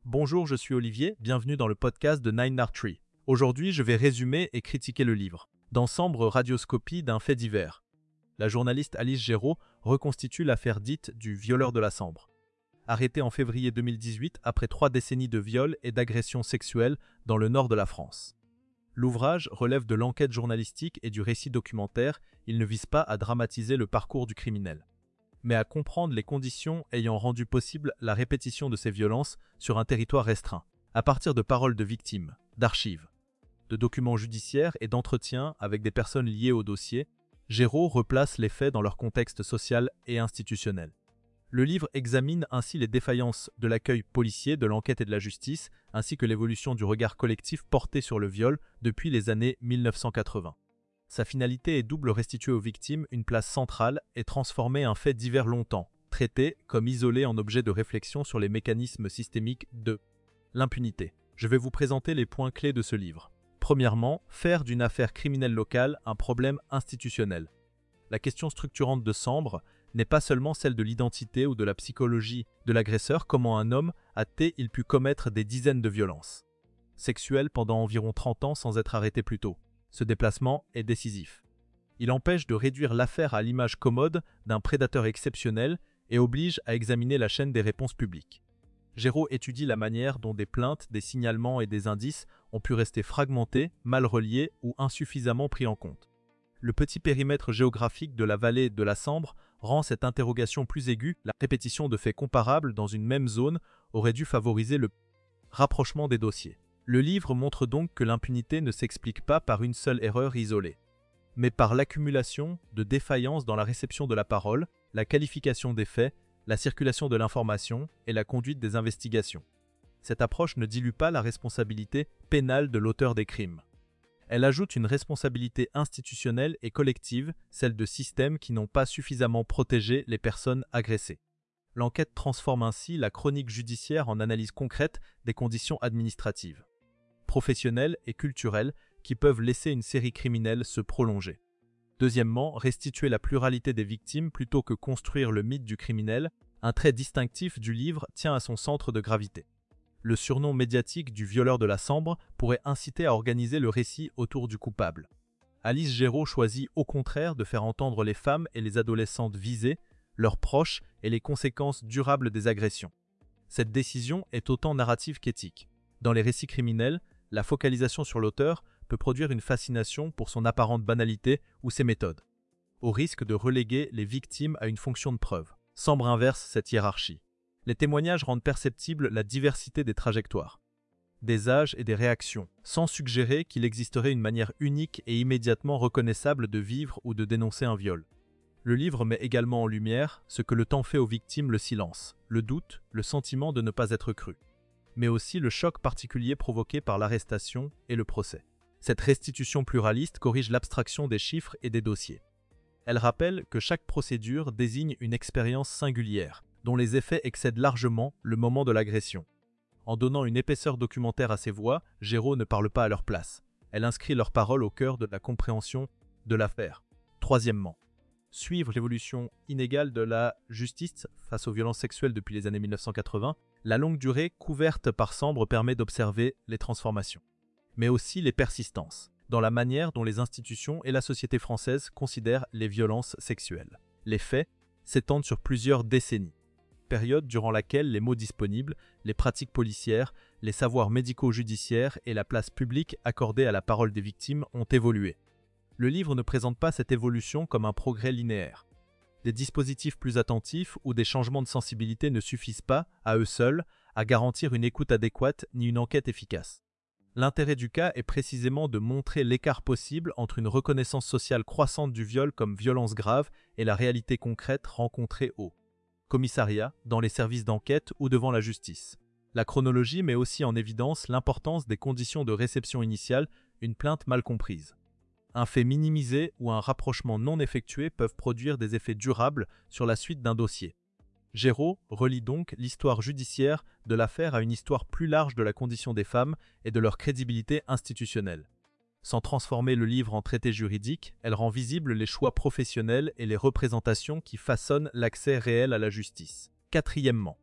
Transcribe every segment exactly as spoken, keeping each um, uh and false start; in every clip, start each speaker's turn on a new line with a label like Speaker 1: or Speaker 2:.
Speaker 1: Bonjour, je suis Olivier, bienvenue dans le podcast de Nine Art Tree. Aujourd'hui, je vais résumer et critiquer le livre, dans sombre radioscopie d'un fait divers. La journaliste Alice Géraud reconstitue l'affaire dite du violeur de la Sambre. Arrêté en février deux mille dix-huit après trois décennies de viols et d'agressions sexuelles dans le nord de la France. L'ouvrage relève de l'enquête journalistique et du récit documentaire, il ne vise pas à dramatiser le parcours du criminel, mais à comprendre les conditions ayant rendu possible la répétition de ces violences sur un territoire restreint, à partir de paroles de victimes, d'archives, de documents judiciaires et d'entretiens avec des personnes liées au dossier. Géraud replace les faits dans leur contexte social et institutionnel. Le livre examine ainsi les défaillances de l'accueil policier, de l'enquête et de la justice, ainsi que l'évolution du regard collectif porté sur le viol depuis les années mille neuf cent quatre-vingts. Sa finalité est double: restituer aux victimes une place centrale et transformer un fait divers longtemps traité comme isolé en objet de réflexion sur les mécanismes systémiques de l'impunité. Je vais vous présenter les points clés de ce livre. Premièrement, faire d'une affaire criminelle locale un problème institutionnel. La question structurante de Sambre n'est pas seulement celle de l'identité ou de la psychologie de l'agresseur. Comment un homme athée il pu commettre des dizaines de violences sexuelles pendant environ trente ans sans être arrêté plus tôt? Ce déplacement est décisif. Il empêche de réduire l'affaire à l'image commode d'un prédateur exceptionnel et oblige à examiner la chaîne des réponses publiques. Géraud étudie la manière dont des plaintes, des signalements et des indices ont pu rester fragmentés, mal reliés ou insuffisamment pris en compte. Le petit périmètre géographique de la vallée de la Sambre rend cette interrogation plus aiguë. La répétition de faits comparables dans une même zone aurait dû favoriser le rapprochement des dossiers. Le livre montre donc que l'impunité ne s'explique pas par une seule erreur isolée, mais par l'accumulation de défaillances dans la réception de la parole, la qualification des faits, la circulation de l'information et la conduite des investigations. Cette approche ne dilue pas la responsabilité pénale de l'auteur des crimes. Elle ajoute une responsabilité institutionnelle et collective, celle de systèmes qui n'ont pas suffisamment protégé les personnes agressées. L'enquête transforme ainsi la chronique judiciaire en analyse concrète des conditions administratives, professionnelles et culturelles qui peuvent laisser une série criminelle se prolonger. Deuxièmement, restituer la pluralité des victimes plutôt que construire le mythe du criminel. Un trait distinctif du livre tient à son centre de gravité. Le surnom médiatique du violeur de la Sambre pourrait inciter à organiser le récit autour du coupable. Alice Géraud choisit au contraire de faire entendre les femmes et les adolescentes visées, leurs proches et les conséquences durables des agressions. Cette décision est autant narrative qu'éthique. Dans les récits criminels, la focalisation sur l'auteur peut produire une fascination pour son apparente banalité ou ses méthodes, au risque de reléguer les victimes à une fonction de preuve. Sambre inverse cette hiérarchie. Les témoignages rendent perceptible la diversité des trajectoires, des âges et des réactions, sans suggérer qu'il existerait une manière unique et immédiatement reconnaissable de vivre ou de dénoncer un viol. Le livre met également en lumière ce que le temps fait aux victimes: le silence, le doute, le sentiment de ne pas être cru, mais aussi le choc particulier provoqué par l'arrestation et le procès. Cette restitution pluraliste corrige l'abstraction des chiffres et des dossiers. Elle rappelle que chaque procédure désigne une expérience singulière, dont les effets excèdent largement le moment de l'agression. En donnant une épaisseur documentaire à ces voix, Géraud ne parle pas à leur place. Elle inscrit leurs paroles au cœur de la compréhension de l'affaire. Troisièmement, suivre l'évolution inégale de la justice face aux violences sexuelles depuis les années mille neuf cent quatre-vingts. La longue durée couverte par Sambre permet d'observer les transformations, mais aussi les persistances, dans la manière dont les institutions et la société française considèrent les violences sexuelles. Les faits s'étendent sur plusieurs décennies, période durant laquelle les mots disponibles, les pratiques policières, les savoirs médico-judiciaires et la place publique accordée à la parole des victimes ont évolué. Le livre ne présente pas cette évolution comme un progrès linéaire. Des dispositifs plus attentifs ou des changements de sensibilité ne suffisent pas, à eux seuls, à garantir une écoute adéquate ni une enquête efficace. L'intérêt du cas est précisément de montrer l'écart possible entre une reconnaissance sociale croissante du viol comme violence grave et la réalité concrète rencontrée au commissariat, dans les services d'enquête ou devant la justice. La chronologie met aussi en évidence l'importance des conditions de réception initiale, une plainte mal comprise. Un fait minimisé ou un rapprochement non effectué peuvent produire des effets durables sur la suite d'un dossier. Géraud relie donc l'histoire judiciaire de l'affaire à une histoire plus large de la condition des femmes et de leur crédibilité institutionnelle. Sans transformer le livre en traité juridique, elle rend visibles les choix professionnels et les représentations qui façonnent l'accès réel à la justice. Quatrièmement,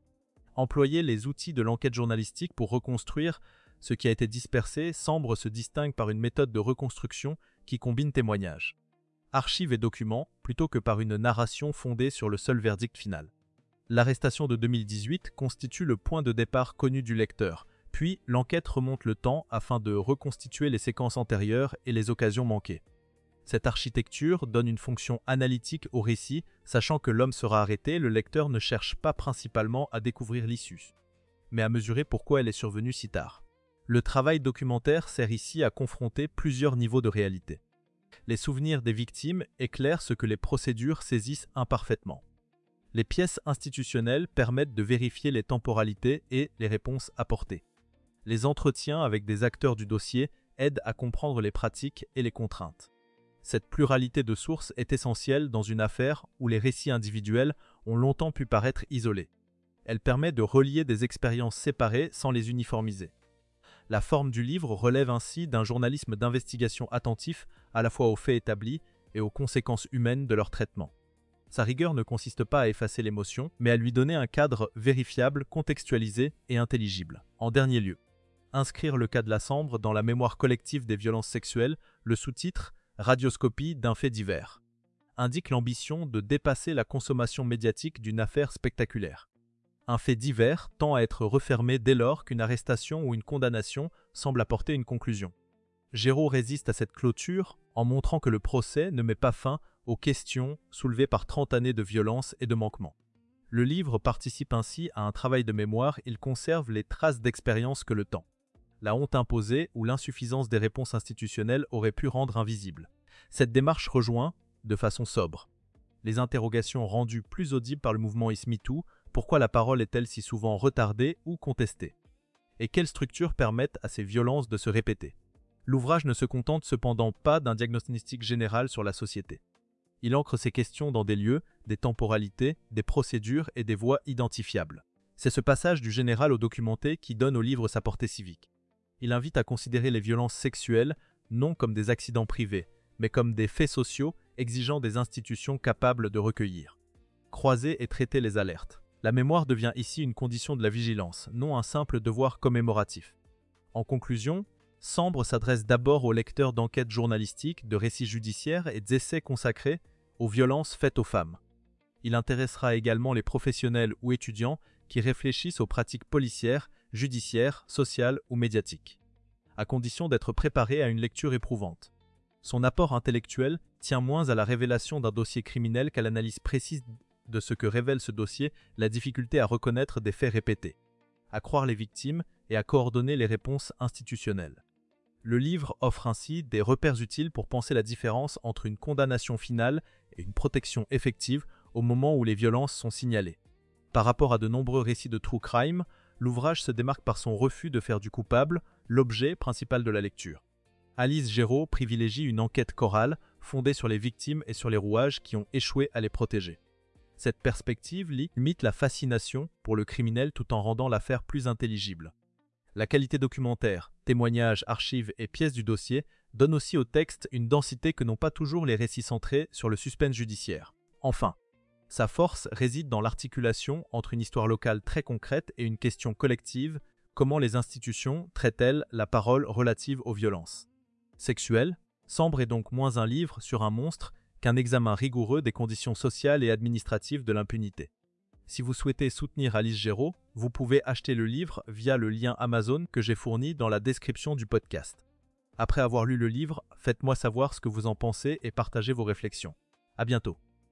Speaker 1: Employer les outils de l'enquête journalistique pour reconstruire ce qui a été dispersé, Sambre se distingue par une méthode de reconstruction qui combine témoignages, archives et documents, plutôt que par une narration fondée sur le seul verdict final. L'arrestation de deux mille dix-huit constitue le point de départ connu du lecteur, puis l'enquête remonte le temps afin de reconstituer les séquences antérieures et les occasions manquées. Cette architecture donne une fonction analytique au récit, sachant que l'homme sera arrêté, le lecteur ne cherche pas principalement à découvrir l'issue, mais à mesurer pourquoi elle est survenue si tard. Le travail documentaire sert ici à confronter plusieurs niveaux de réalité. Les souvenirs des victimes éclairent ce que les procédures saisissent imparfaitement. Les pièces institutionnelles permettent de vérifier les temporalités et les réponses apportées. Les entretiens avec des acteurs du dossier aident à comprendre les pratiques et les contraintes. Cette pluralité de sources est essentielle dans une affaire où les récits individuels ont longtemps pu paraître isolés. Elle permet de relier des expériences séparées sans les uniformiser. La forme du livre relève ainsi d'un journalisme d'investigation attentif à la fois aux faits établis et aux conséquences humaines de leur traitement. Sa rigueur ne consiste pas à effacer l'émotion, mais à lui donner un cadre vérifiable, contextualisé et intelligible. En dernier lieu, inscrire le cas de la Sambre dans la mémoire collective des violences sexuelles, le sous-titre « Radioscopie d'un fait divers » indique l'ambition de dépasser la consommation médiatique d'une affaire spectaculaire. Un fait divers tend à être refermé dès lors qu'une arrestation ou une condamnation semble apporter une conclusion. Géraud résiste à cette clôture en montrant que le procès ne met pas fin aux questions soulevées par trente années de violence et de manquements. Le livre participe ainsi à un travail de mémoire, il conserve les traces d'expérience que le temps, la honte imposée ou l'insuffisance des réponses institutionnelles auraient pu rendre invisibles. Cette démarche rejoint, de façon sobre, les interrogations rendues plus audibles par le mouvement Is Me Too. Pourquoi la parole est-elle si souvent retardée ou contestée? Et quelles structures permettent à ces violences de se répéter? L'ouvrage ne se contente cependant pas d'un diagnostic général sur la société. Il ancre ces questions dans des lieux, des temporalités, des procédures et des voies identifiables. C'est ce passage du général au documenté qui donne au livre sa portée civique. Il invite à considérer les violences sexuelles non comme des accidents privés, mais comme des faits sociaux exigeant des institutions capables de recueillir, croiser et traiter les alertes. La mémoire devient ici une condition de la vigilance, non un simple devoir commémoratif. En conclusion, Sambre s'adresse d'abord aux lecteurs d'enquêtes journalistiques, de récits judiciaires et d'essais consacrés aux violences faites aux femmes. Il intéressera également les professionnels ou étudiants qui réfléchissent aux pratiques policières, judiciaires, sociales ou médiatiques, à condition d'être préparés à une lecture éprouvante. Son apport intellectuel tient moins à la révélation d'un dossier criminel qu'à l'analyse précise de ce que révèle ce dossier, la difficulté à reconnaître des faits répétés, à croire les victimes et à coordonner les réponses institutionnelles. Le livre offre ainsi des repères utiles pour penser la différence entre une condamnation finale et une protection effective au moment où les violences sont signalées. Par rapport à de nombreux récits de true crime, l'ouvrage se démarque par son refus de faire du coupable l'objet principal de la lecture. Alice Géraud privilégie une enquête chorale fondée sur les victimes et sur les rouages qui ont échoué à les protéger. Cette perspective limite la fascination pour le criminel tout en rendant l'affaire plus intelligible. La qualité documentaire, témoignages, archives et pièces du dossier donne aussi au texte une densité que n'ont pas toujours les récits centrés sur le suspense judiciaire. Enfin, sa force réside dans l'articulation entre une histoire locale très concrète et une question collective: comment les institutions traitent-elles la parole relative aux violences sexuelles? Sambre est donc moins un livre sur un monstre qu'un examen rigoureux des conditions sociales et administratives de l'impunité. Si vous souhaitez soutenir Alice Géraud, vous pouvez acheter le livre via le lien Amazon que j'ai fourni dans la description du podcast. Après avoir lu le livre, faites-moi savoir ce que vous en pensez et partagez vos réflexions. À bientôt.